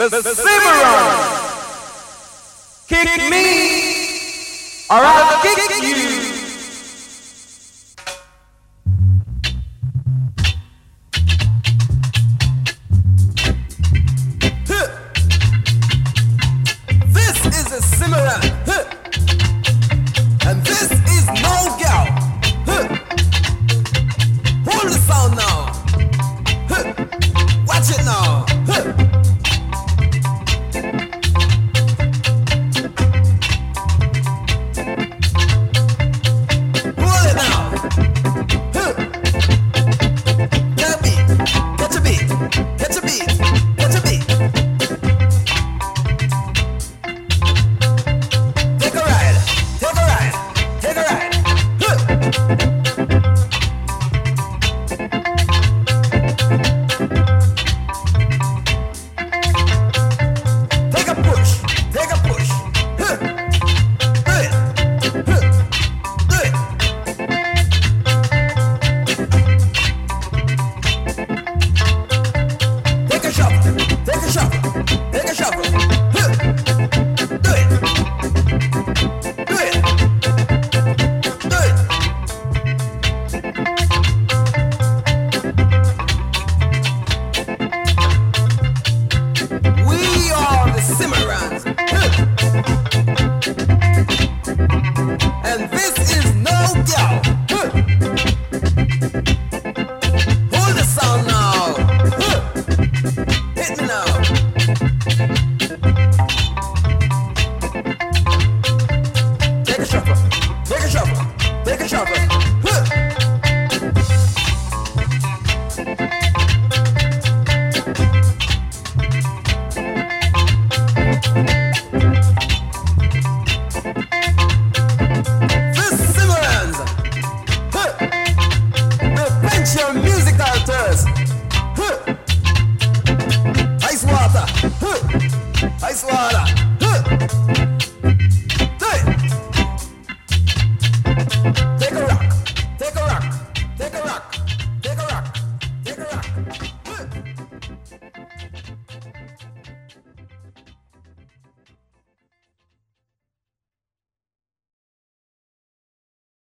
The Cimarron. Kick me, or I'll kick you. This is a Cimarron, and this is no gal. Hold the sound now. Watch it now. Hold it now. Get a beat. Get a beat. Get a beat. Get a beat. Take a ride. Take a ride. Take a ride. Take a push. Take a push. Do it. Do it. Take a shuffle. Take a shuffle. Take a shuffle. Do it. Do it. Do it. We are the Cimarrons. And this is no doubt. Hold the sound now. Hit me now. Take a shuffle. Take a shuffle. Take a shuffle. The Cimarrons will quench your musical thirst. Ice water. Ice water. Do it. Take a rock. Take a rock. Take a rock. Take a rock. Take a rock.